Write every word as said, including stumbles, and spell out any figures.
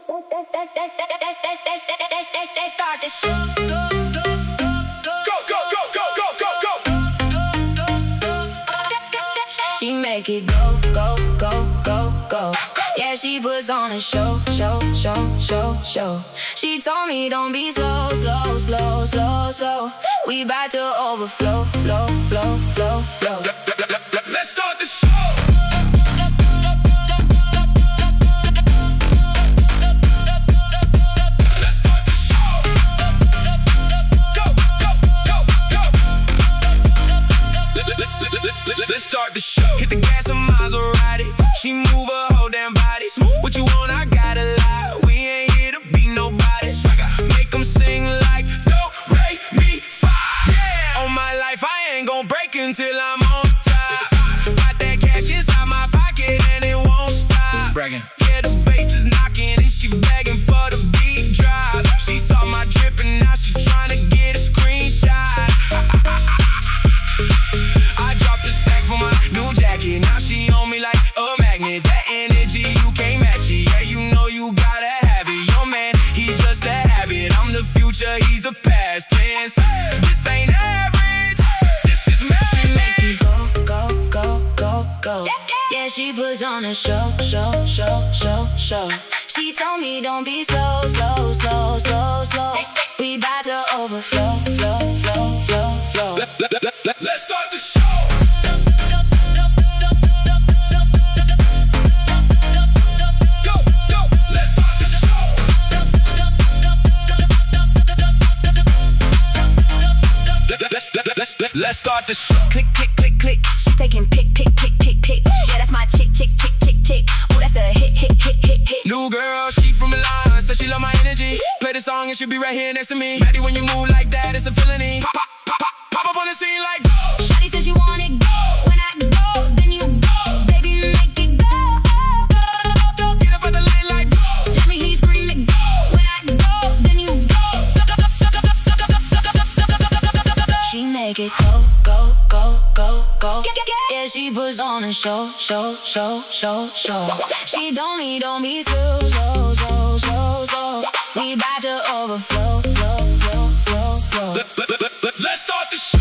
Let's start the show. Go, go, go, Go, go, go, go, go, go, go. She make it go, go, go, go, go. Yeah, she puts on a show, show, show, show, show. She told me don't be slow, slow, slow, slow, slow. We bout to overflow, flow, flow, flow, flow. Let's start the show. Let's start the show. Go, go, go, go. Let's, let's, let's, let's, let's start the show. Hit the gas and Maserati. She move her whole damn body. What you want, I got a lot. We ain't here to be nobody. Make them sing like do, re, mi, fa. Yeah. All my life I ain't gon' break until I'm on top. Got that cash inside my pocket and it won't stop. Bragging. Yeah, the bass is knocking and she begging for the beat drop. She saw my drip and now she tryna get a screenshot. I dropped a stack for my new jacket. Now she on me like a magnet. That energy, you can't match it. Yeah, you know you gotta have it. Your man, he's just a habit. I'm the future, he's the past tense. This ain't average, this is She make madness. it go, go, go, go, go. Yeah, she puts on a show, show, show, show, show. She told me don't be slow, slow, slow, slow, slow. We bout to overflow, flow, flow, flow, flow. Let, let, let, let, let's start the show. Go, go, let's start the show. Let, let, let's, let, let's, let, let's start the show. Click, click, click, click. She taking pick, pick, pick, pick, pick. Yeah, that's my chick, chick, chick, chick, chick. Oh, that's a hit, hit, hit, hit, hit. New girl, she from Milan, said she love my energy. Play the song and she'll be right here next to me. Ready when you move like that, it's a felony. Pop, pop, pop, pop, pop up on the scene like go. Shawty says she want it go. When I go, then you go. Baby, make it go. Go, Get up at the lane like go. let me hear you scream it go. When I go, then you go. She make it go, go, go, go, go. Yeah, she puts on a show, show, show, show, show. She told me don't be slow, slow, slow, slow, slow. We bout to overflow, flow, flow, flow, flow. Let, let, let, let, let's start the show.